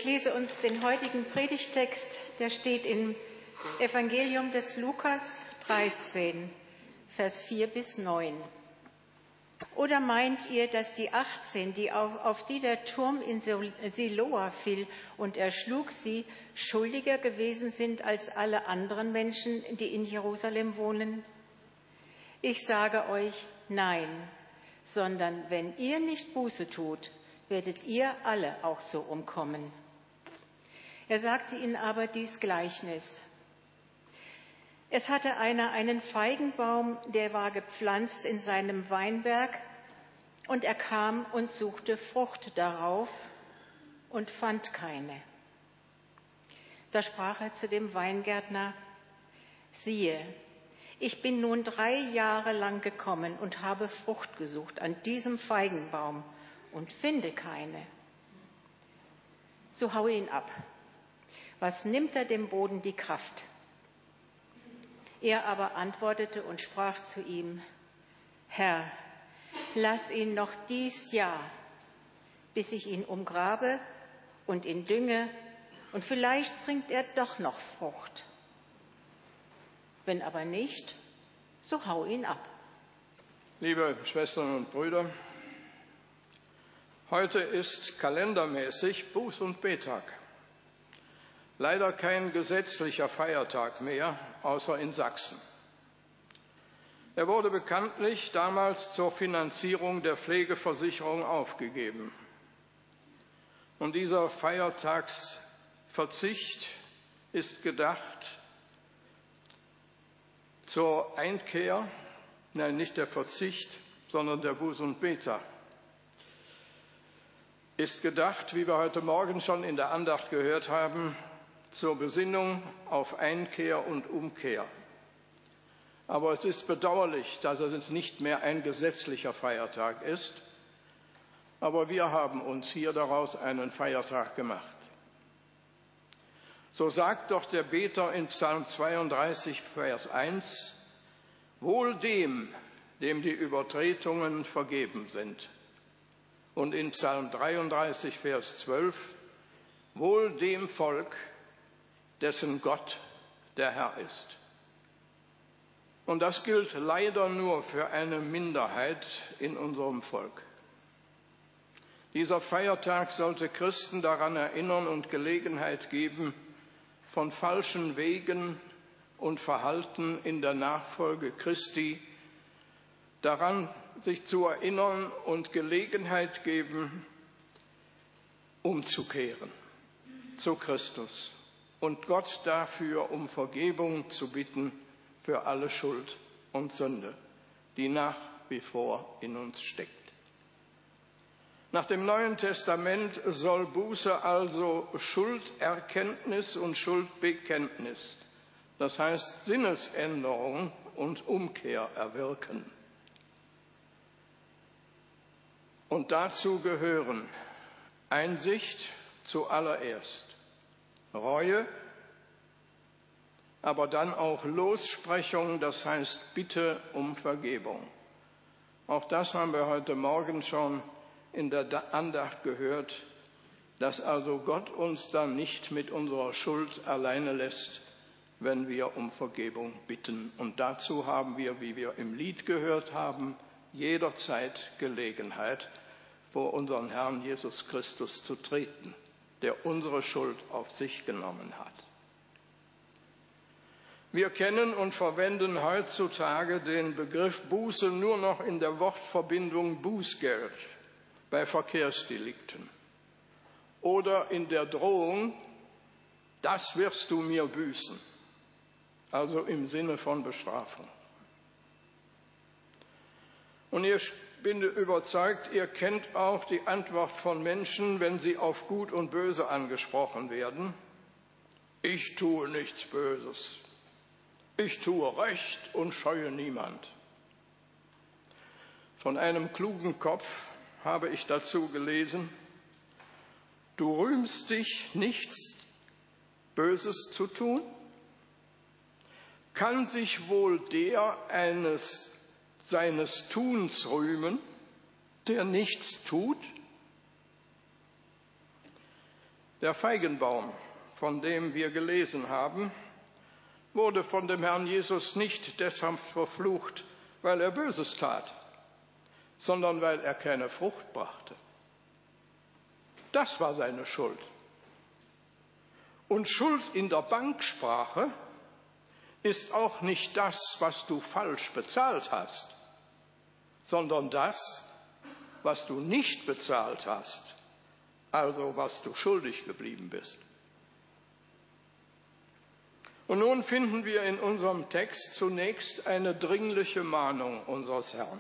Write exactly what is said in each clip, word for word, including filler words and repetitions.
Ich lese uns den heutigen Predigtext, der steht im Evangelium des Lukas dreizehn, Vers vier bis neun. Oder meint ihr, dass die achtzehn, die auf, auf die der Turm in Siloa fiel und erschlug sie, schuldiger gewesen sind als alle anderen Menschen, die in Jerusalem wohnen? Ich sage euch, nein, sondern wenn ihr nicht Buße tut, werdet ihr alle auch so umkommen. Er sagte ihnen aber dies Gleichnis. Es hatte einer einen Feigenbaum, der war gepflanzt in seinem Weinberg, und er kam und suchte Frucht darauf und fand keine. Da sprach er zu dem Weingärtner: Siehe, ich bin nun drei Jahre lang gekommen und habe Frucht gesucht an diesem Feigenbaum und finde keine. So haue ihn ab. Was nimmt er dem Boden die Kraft? Er aber antwortete und sprach zu ihm: Herr, lass ihn noch dies Jahr, bis ich ihn umgrabe und ihn dünge, und vielleicht bringt er doch noch Frucht. Wenn aber nicht, so hau ihn ab. Liebe Schwestern und Brüder, heute ist kalendermäßig Buß- und Bettag. Leider kein gesetzlicher Feiertag mehr, außer in Sachsen. Er wurde bekanntlich damals zur Finanzierung der Pflegeversicherung aufgegeben. Und dieser Feiertagsverzicht ist gedacht zur Einkehr, nein, nicht der Verzicht, sondern der Buß- und Bettag, ist gedacht, wie wir heute Morgen schon in der Andacht gehört haben, zur Besinnung auf Einkehr und Umkehr. Aber es ist bedauerlich, dass es nicht mehr ein gesetzlicher Feiertag ist. Aber wir haben uns hier daraus einen Feiertag gemacht. So sagt doch der Beter in Psalm zweiunddreißig, Vers eins, wohl dem, dem die Übertretungen vergeben sind. Und in Psalm dreiunddreißig, Vers zwölf, wohl dem Volk, dessen Gott der Herr ist. Und das gilt leider nur für eine Minderheit in unserem Volk. Dieser Feiertag sollte Christen daran erinnern und Gelegenheit geben, von falschen Wegen und Verhalten in der Nachfolge Christi daran sich zu erinnern und Gelegenheit geben, umzukehren zu Christus und Gott dafür um Vergebung zu bitten für alle Schuld und Sünde, die nach wie vor in uns steckt. Nach dem Neuen Testament soll Buße also Schulderkenntnis und Schuldbekenntnis, das heißt Sinnesänderung und Umkehr erwirken. Und dazu gehören Einsicht zuallererst, Reue, aber dann auch Lossprechung, das heißt Bitte um Vergebung. Auch das haben wir heute Morgen schon in der Andacht gehört, dass also Gott uns dann nicht mit unserer Schuld alleine lässt, wenn wir um Vergebung bitten. Und dazu haben wir, wie wir im Lied gehört haben, jederzeit Gelegenheit, vor unseren Herrn Jesus Christus zu treten, der unsere Schuld auf sich genommen hat. Wir kennen und verwenden heutzutage den Begriff Buße nur noch in der Wortverbindung Bußgeld bei Verkehrsdelikten oder in der Drohung, das wirst du mir büßen, also im Sinne von Bestrafung. Und ich bin überzeugt, ihr kennt auch die Antwort von Menschen, wenn sie auf Gut und Böse angesprochen werden. Ich tue nichts Böses. Ich tue Recht und scheue niemand. Von einem klugen Kopf habe ich dazu gelesen, du rühmst dich, nichts Böses zu tun? Kann sich wohl der eines seines Tuns rühmen, der nichts tut? Der Feigenbaum, von dem wir gelesen haben, wurde von dem Herrn Jesus nicht deshalb verflucht, weil er Böses tat, sondern weil er keine Frucht brachte. Das war seine Schuld. Und Schuld in der Banksprache ist auch nicht das, was du falsch bezahlt hast, sondern das, was du nicht bezahlt hast, also was du schuldig geblieben bist. Und nun finden wir in unserem Text zunächst eine dringliche Mahnung unseres Herrn.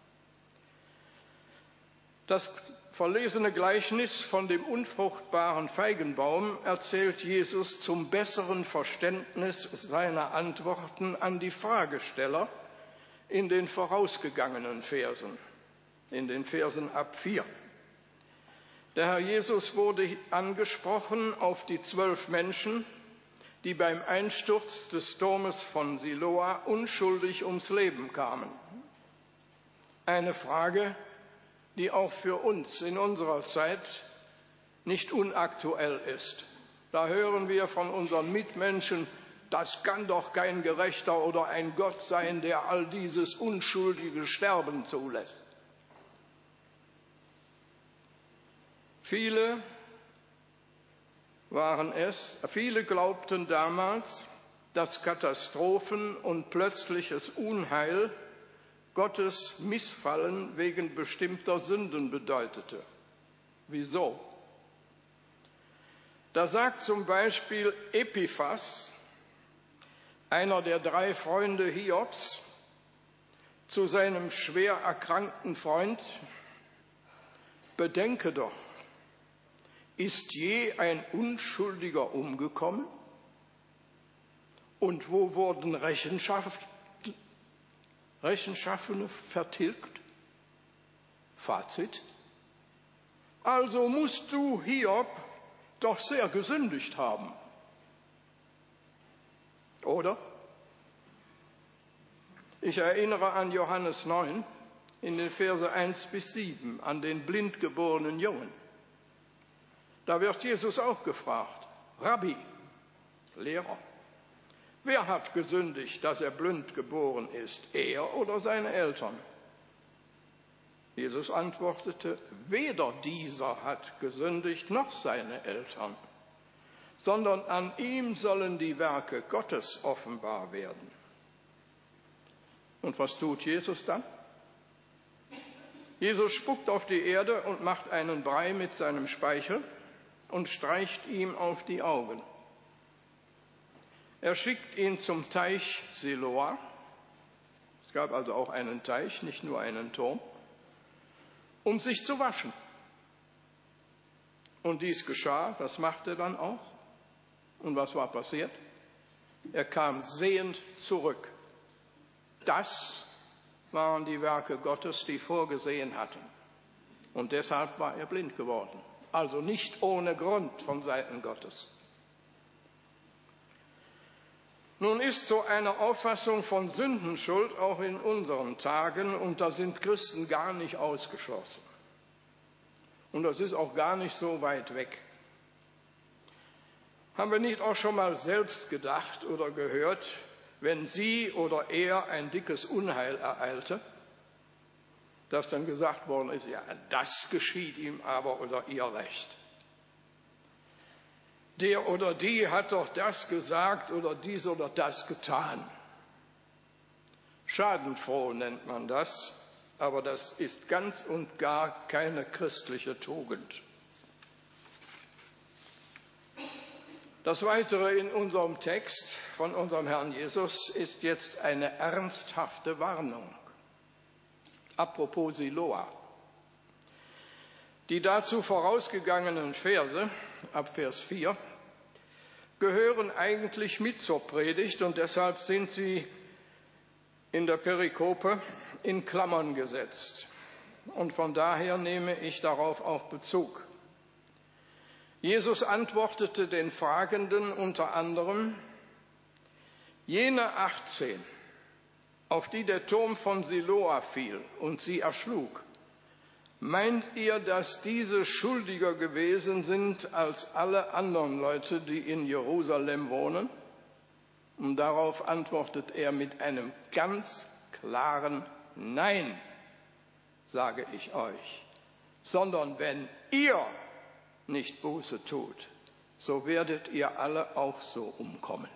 Das verlesene Gleichnis von dem unfruchtbaren Feigenbaum erzählt Jesus zum besseren Verständnis seiner Antworten an die Fragesteller in den vorausgegangenen Versen, in den Versen ab vier. Der Herr Jesus wurde angesprochen auf die zwölf Menschen, die beim Einsturz des Sturmes von Siloa unschuldig ums Leben kamen. Eine Frage, die auch für uns in unserer Zeit nicht unaktuell ist. Da hören wir von unseren Mitmenschen, das kann doch kein Gerechter oder ein Gott sein, der all dieses unschuldige Sterben zulässt. Viele waren es, viele glaubten damals, dass Katastrophen und plötzliches Unheil Gottes Missfallen wegen bestimmter Sünden bedeutete. Wieso? Da sagt zum Beispiel Epiphas, einer der drei Freunde Hiobs, zu seinem schwer erkrankten Freund: Bedenke doch, ist je ein Unschuldiger umgekommen? Und wo wurden Rechenschaft Rechenschaffene vertilgt? Fazit: Also musst du, Hiob, doch sehr gesündigt haben. Oder? Ich erinnere an Johannes neun, in den Verse eins bis sieben, an den blind geborenen Jungen. Da wird Jesus auch gefragt: Rabbi, Lehrer, wer hat gesündigt, dass er blind geboren ist, er oder seine Eltern? Jesus antwortete: Weder dieser hat gesündigt, noch seine Eltern, sondern an ihm sollen die Werke Gottes offenbar werden. Und was tut Jesus dann? Jesus spuckt auf die Erde und macht einen Brei mit seinem Speichel und streicht ihm auf die Augen. Er schickt ihn zum Teich Siloa. Es gab also auch einen Teich, nicht nur einen Turm, um sich zu waschen. Und dies geschah, das machte er dann auch. Und was war passiert? Er kam sehend zurück. Das waren die Werke Gottes, die vorgesehen hatten. Und deshalb war er blind geworden. Also nicht ohne Grund von Seiten Gottes. Nun ist so eine Auffassung von Sündenschuld auch in unseren Tagen, und da sind Christen gar nicht ausgeschlossen. Und das ist auch gar nicht so weit weg. Haben wir nicht auch schon mal selbst gedacht oder gehört, wenn sie oder er ein dickes Unheil ereilte, dass dann gesagt worden ist: Ja, das geschieht ihm aber oder ihr recht. Der oder die hat doch das gesagt oder dies oder das getan. Schadenfroh nennt man das, aber das ist ganz und gar keine christliche Tugend. Das Weitere in unserem Text von unserem Herrn Jesus ist jetzt eine ernsthafte Warnung. Apropos Siloa. Die dazu vorausgegangenen Verse, ab Vers vier, gehören eigentlich mit zur Predigt, und deshalb sind sie in der Perikope in Klammern gesetzt. Und von daher nehme ich darauf auch Bezug. Jesus antwortete den Fragenden unter anderem: Jene achtzehn, auf die der Turm von Siloa fiel und sie erschlug, Meint ihr, dass diese schuldiger gewesen sind als alle anderen Leute, die in Jerusalem wohnen? Und darauf antwortet er mit einem ganz klaren Nein, sage ich euch. Sondern wenn ihr nicht Buße tut, so werdet ihr alle auch so umkommen.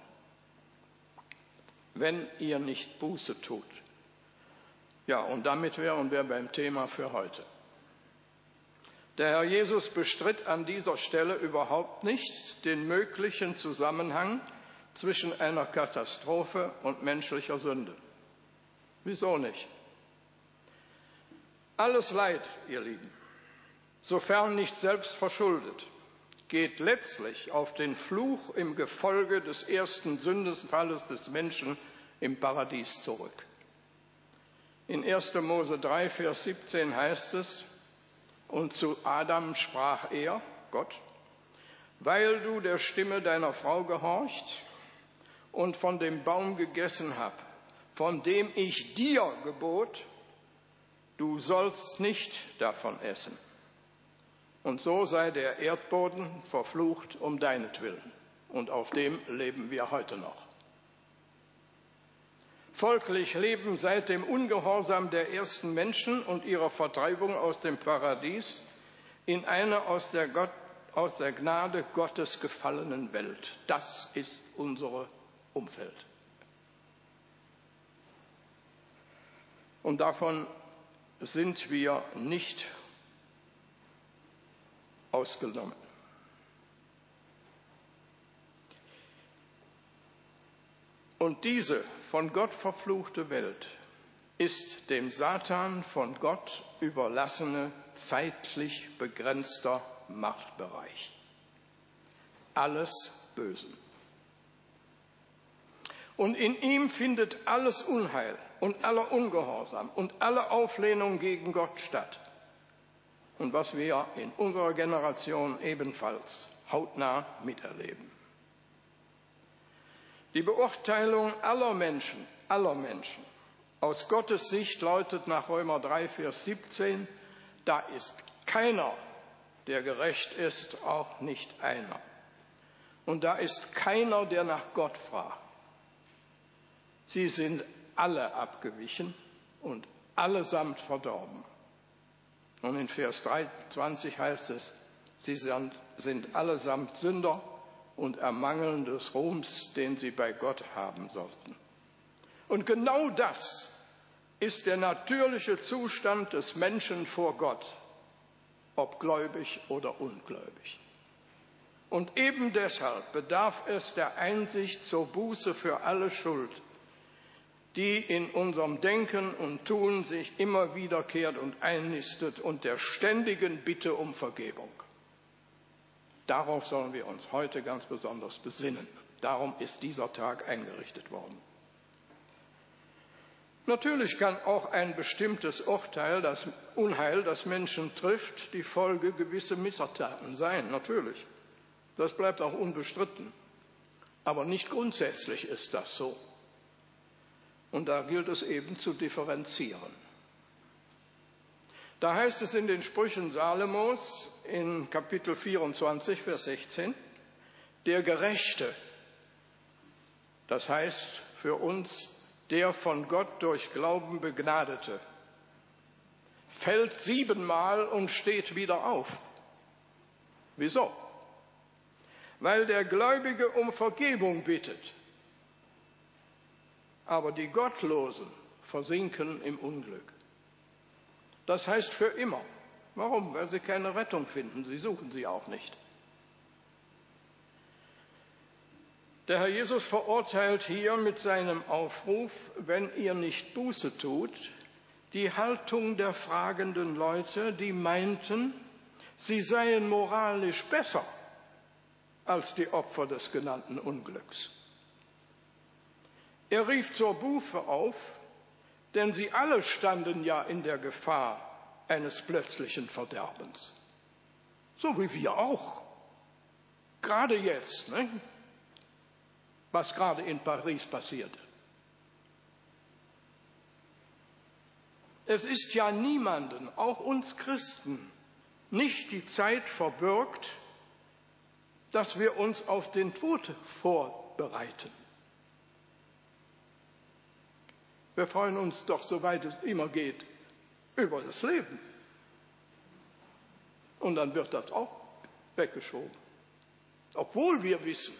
Wenn ihr nicht Buße tut. Ja, und damit wären wir beim Thema für heute. Der Herr Jesus bestritt an dieser Stelle überhaupt nicht den möglichen Zusammenhang zwischen einer Katastrophe und menschlicher Sünde. Wieso nicht? Alles Leid, ihr Lieben, sofern nicht selbst verschuldet, geht letztlich auf den Fluch im Gefolge des ersten Sündenfalles des Menschen im Paradies zurück. In erster Mose drei, Vers siebzehn heißt es, und zu Adam sprach er, Gott, weil du der Stimme deiner Frau gehorcht und von dem Baum gegessen hast, von dem ich dir gebot, du sollst nicht davon essen. Und so sei der Erdboden verflucht um deinetwillen. Und auf dem leben wir heute noch. Folglich leben seit dem Ungehorsam der ersten Menschen und ihrer Vertreibung aus dem Paradies in einer aus der, Gott, aus der Gnade Gottes gefallenen Welt. Das ist unser Umfeld. Und davon sind wir nicht ausgenommen. Und diese von Gott verfluchte Welt ist dem Satan von Gott überlassene, zeitlich begrenzter Machtbereich. Alles Bösen. Und in ihm findet alles Unheil und aller Ungehorsam und alle Auflehnung gegen Gott statt. Und was wir in unserer Generation ebenfalls hautnah miterleben. Die Beurteilung aller Menschen, aller Menschen, aus Gottes Sicht lautet nach Römer drei, Vers siebzehn, da ist keiner, der gerecht ist, auch nicht einer. Und da ist keiner, der nach Gott fragt. Sie sind alle abgewichen und allesamt verdorben. Und in Vers dreiundzwanzig heißt es, sie sind, sind allesamt Sünder und ermangeln des Ruhms, den sie bei Gott haben sollten. Und genau das ist der natürliche Zustand des Menschen vor Gott, ob gläubig oder ungläubig. Und eben deshalb bedarf es der Einsicht zur Buße für alle Schuld, die in unserem Denken und Tun sich immer wiederkehrt und einnistet, und der ständigen Bitte um Vergebung. Darauf sollen wir uns heute ganz besonders besinnen. Darum ist dieser Tag eingerichtet worden. Natürlich kann auch ein bestimmtes Urteil, das Unheil, das Menschen trifft, die Folge gewisser Missetaten sein. Natürlich. Das bleibt auch unbestritten. Aber nicht grundsätzlich ist das so. Und da gilt es eben zu differenzieren. Da heißt es in den Sprüchen Salomos in Kapitel vierundzwanzig, Vers sechzehn, der Gerechte, das heißt für uns der von Gott durch Glauben Begnadete, fällt siebenmal und steht wieder auf. Wieso? Weil der Gläubige um Vergebung bittet, aber die Gottlosen versinken im Unglück. Das heißt für immer. Warum? Weil sie keine Rettung finden. Sie suchen sie auch nicht. Der Herr Jesus verurteilt hier mit seinem Aufruf, wenn ihr nicht Buße tut, die Haltung der fragenden Leute, die meinten, sie seien moralisch besser als die Opfer des genannten Unglücks. Er rief zur Buße auf, denn sie alle standen ja in der Gefahr eines plötzlichen Verderbens. So wie wir auch. Gerade jetzt, ne? Was gerade in Paris passierte. Es ist ja niemanden, auch uns Christen, nicht die Zeit verbürgt, dass wir uns auf den Tod vorbereiten. Wir freuen uns doch, soweit es immer geht, über das Leben. Und dann wird das auch weggeschoben, obwohl wir wissen.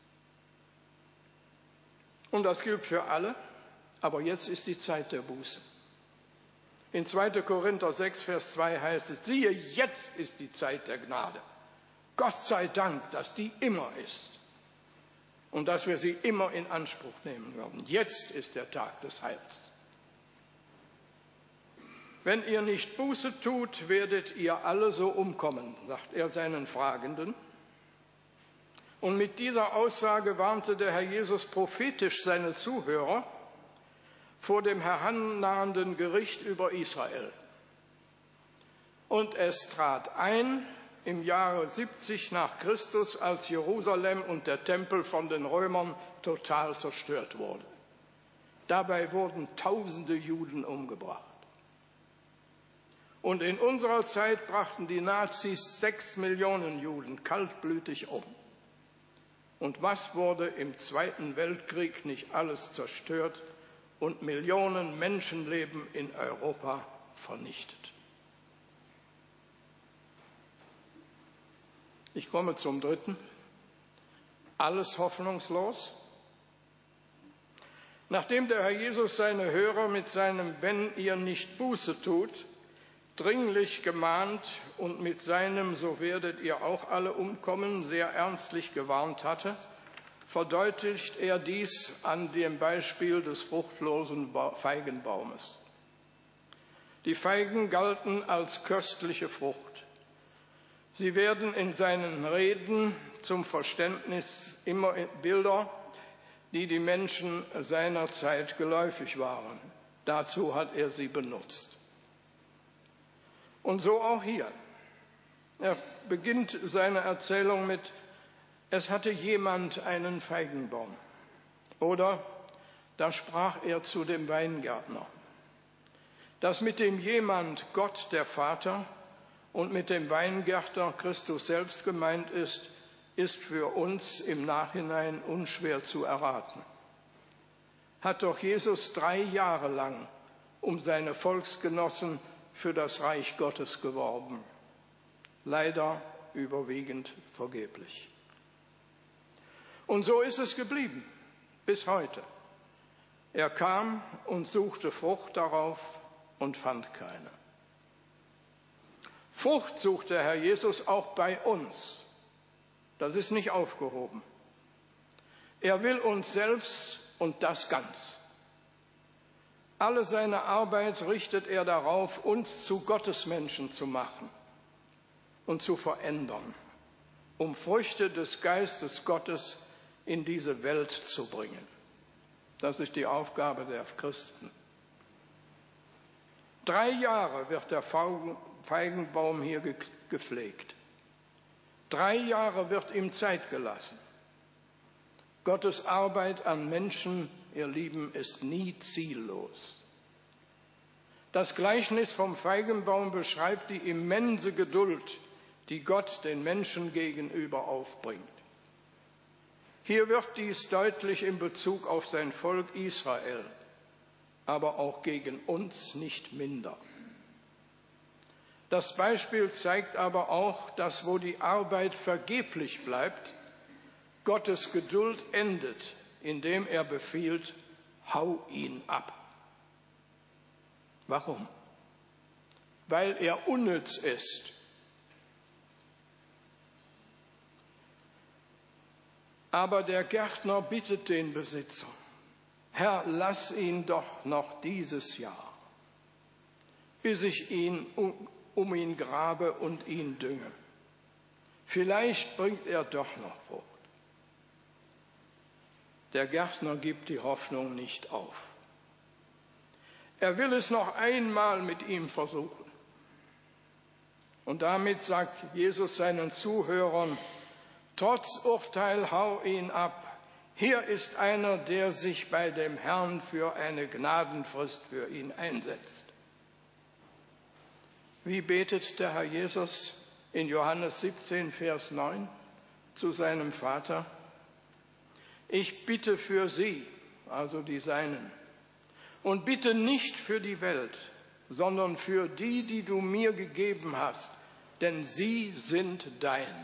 Und das gilt für alle, aber jetzt ist die Zeit der Buße. In zweiter Korinther sechs, Vers zwei heißt es, siehe, jetzt ist die Zeit der Gnade. Gott sei Dank, dass die immer ist und dass wir sie immer in Anspruch nehmen werden. Jetzt ist der Tag des Heils. Wenn ihr nicht Buße tut, werdet ihr alle so umkommen, sagt er seinen Fragenden. Und mit dieser Aussage warnte der Herr Jesus prophetisch seine Zuhörer vor dem herannahenden Gericht über Israel. Und es trat ein im Jahre siebzig nach Christus, als Jerusalem und der Tempel von den Römern total zerstört wurde. Dabei wurden tausende Juden umgebracht. Und in unserer Zeit brachten die Nazis sechs Millionen Juden kaltblütig um. Und was wurde im Zweiten Weltkrieg nicht alles zerstört und Millionen Menschenleben in Europa vernichtet? Ich komme zum Dritten. Alles hoffnungslos? Nachdem der Herr Jesus seine Hörer mit seinem Wenn ihr nicht Buße tut, dringlich gemahnt und mit seinem So werdet ihr auch alle umkommen sehr ernstlich gewarnt hatte, verdeutlicht er dies an dem Beispiel des fruchtlosen Feigenbaumes. Die Feigen galten als köstliche Frucht. Sie werden in seinen Reden zum Verständnis immer Bilder, die die Menschen seiner Zeit geläufig waren. Dazu hat er sie benutzt. Und so auch hier. Er beginnt seine Erzählung mit, es hatte jemand einen Feigenbaum. Oder, da sprach er zu dem Weingärtner. Das mit dem jemand Gott, der Vater, und mit dem Weingärtner Christus selbst gemeint ist, ist für uns im Nachhinein unschwer zu erraten. Hat doch Jesus drei Jahre lang um seine Volksgenossen für das Reich Gottes geworben. Leider überwiegend vergeblich. Und so ist es geblieben, bis heute. Er kam und suchte Frucht darauf und fand keine. Frucht sucht der Herr Jesus auch bei uns. Das ist nicht aufgehoben. Er will uns selbst und das ganz. Alle seine Arbeit richtet er darauf, uns zu Gottesmenschen zu machen und zu verändern, um Früchte des Geistes Gottes in diese Welt zu bringen. Das ist die Aufgabe der Christen. Drei Jahre wird der Feigenbaum hier gepflegt. Drei Jahre wird ihm Zeit gelassen. Gottes Arbeit an Menschen, ihr Lieben, ist nie ziellos. Das Gleichnis vom Feigenbaum beschreibt die immense Geduld, die Gott den Menschen gegenüber aufbringt. Hier wird dies deutlich in Bezug auf sein Volk Israel, aber auch gegen uns nicht minder. Das Beispiel zeigt aber auch, dass wo die Arbeit vergeblich bleibt, Gottes Geduld endet, indem er befiehlt, hau ihn ab. Warum? Weil er unnütz ist. Aber der Gärtner bittet den Besitzer, Herr, lass ihn doch noch dieses Jahr, bis ich ihn um, um ihn grabe und ihn dünge. Vielleicht bringt er doch noch Frucht. Der Gärtner gibt die Hoffnung nicht auf. Er will es noch einmal mit ihm versuchen. Und damit sagt Jesus seinen Zuhörern, trotz Urteil hau ihn ab. Hier ist einer, der sich bei dem Herrn für eine Gnadenfrist für ihn einsetzt. Wie betet der Herr Jesus in Johannes siebzehn, Vers neun zu seinem Vater? Ich bitte für sie, also die Seinen, und bitte nicht für die Welt, sondern für die, die du mir gegeben hast, denn sie sind dein.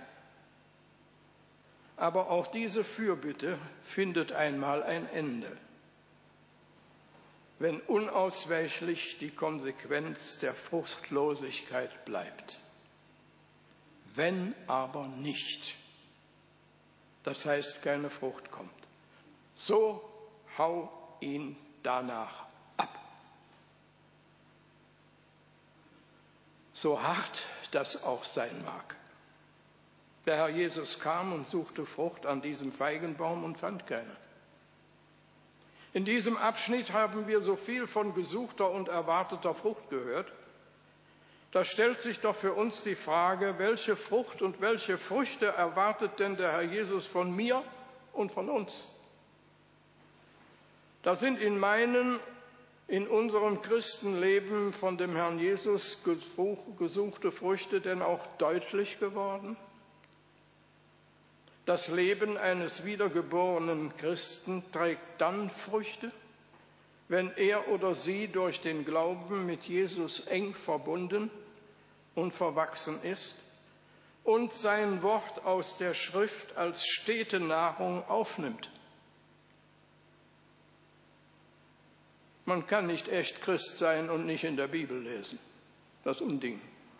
Aber auch diese Fürbitte findet einmal ein Ende, wenn unausweichlich die Konsequenz der Fruchtlosigkeit bleibt. Wenn aber nicht, das heißt keine Frucht kommt, so hau ihn danach ab. So hart das auch sein mag. Der Herr Jesus kam und suchte Frucht an diesem Feigenbaum und fand keine. In diesem Abschnitt haben wir so viel von gesuchter und erwarteter Frucht gehört. Da stellt sich doch für uns die Frage, welche Frucht und welche Früchte erwartet denn der Herr Jesus von mir und von uns? Da sind in meinen, in unserem Christenleben von dem Herrn Jesus gesuchte Früchte denn auch deutlich geworden? Das Leben eines wiedergeborenen Christen trägt dann Früchte, wenn er oder sie durch den Glauben mit Jesus eng verbunden und verwachsen ist und sein Wort aus der Schrift als stete Nahrung aufnimmt. Man kann nicht echt Christ sein und nicht in der Bibel lesen. Das Unding.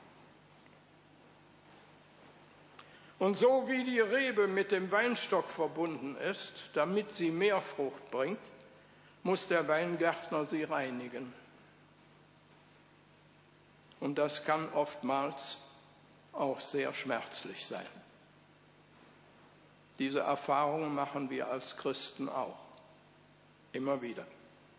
Und so wie die Rebe mit dem Weinstock verbunden ist, damit sie mehr Frucht bringt, muss der Weingärtner sie reinigen. Und das kann oftmals auch sehr schmerzlich sein. Diese Erfahrungen machen wir als Christen auch. Immer wieder.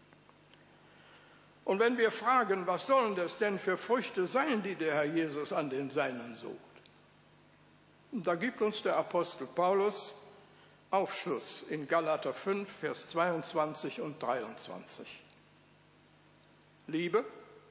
Und wenn wir fragen, was sollen das denn für Früchte sein, die der Herr Jesus an den Seinen sucht? Da gibt uns der Apostel Paulus Aufschluss in Galater fünf, Vers zweiundzwanzig und dreiundzwanzig. Liebe,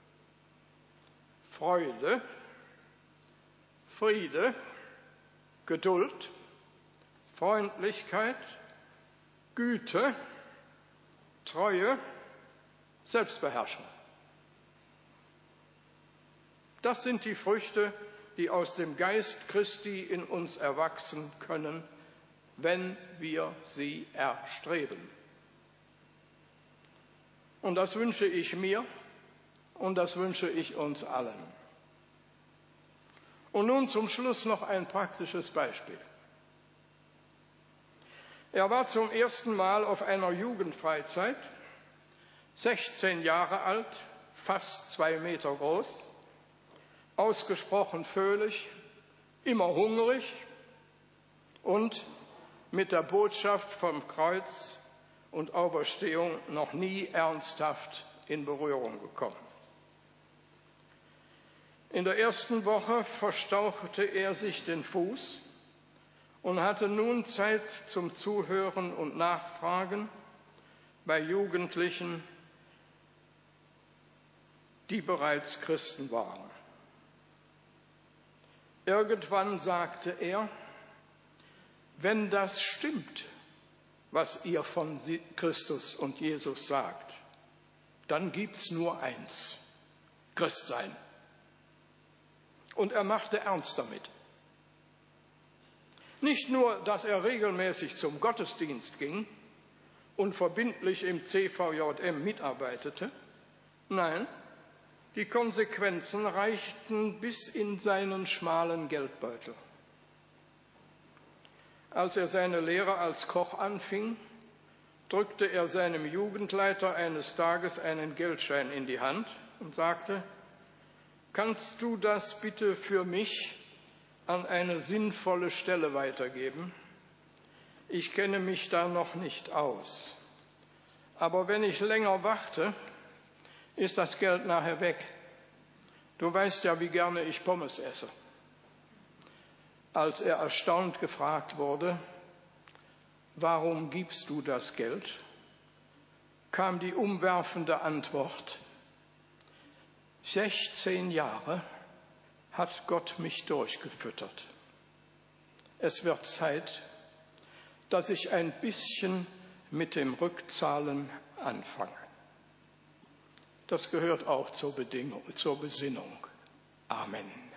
Freude, Friede, Geduld, Freundlichkeit, Güte, Treue, Selbstbeherrschung. Das sind die Früchte, die aus dem Geist Christi in uns erwachsen können, wenn wir sie erstreben. Und das wünsche ich mir und das wünsche ich uns allen. Und nun zum Schluss noch ein praktisches Beispiel. Er war zum ersten Mal auf einer Jugendfreizeit, sechzehn Jahre alt, fast zwei Meter groß, ausgesprochen fröhlich, immer hungrig und mit der Botschaft vom Kreuz und Auferstehung noch nie ernsthaft in Berührung gekommen. In der ersten Woche verstauchte er sich den Fuß und hatte nun Zeit zum Zuhören und Nachfragen bei Jugendlichen, die bereits Christen waren. Irgendwann sagte er, wenn das stimmt, was ihr von Christus und Jesus sagt, dann gibt's nur eins, Christsein. Und er machte ernst damit. Nicht nur, dass er regelmäßig zum Gottesdienst ging und verbindlich im C V J M mitarbeitete, nein, die Konsequenzen reichten bis in seinen schmalen Geldbeutel. Als er seine Lehre als Koch anfing, drückte er seinem Jugendleiter eines Tages einen Geldschein in die Hand und sagte, kannst du das bitte für mich an eine sinnvolle Stelle weitergeben? Ich kenne mich da noch nicht aus. Aber wenn ich länger warte, ist das Geld nachher weg. Du weißt ja, wie gerne ich Pommes esse. Als er erstaunt gefragt wurde, warum gibst du das Geld, kam die umwerfende Antwort, sechzehn Jahre hat Gott mich durchgefüttert. Es wird Zeit, dass ich ein bisschen mit dem Rückzahlen anfange. Das gehört auch zur Bedingung, zur Besinnung. Amen.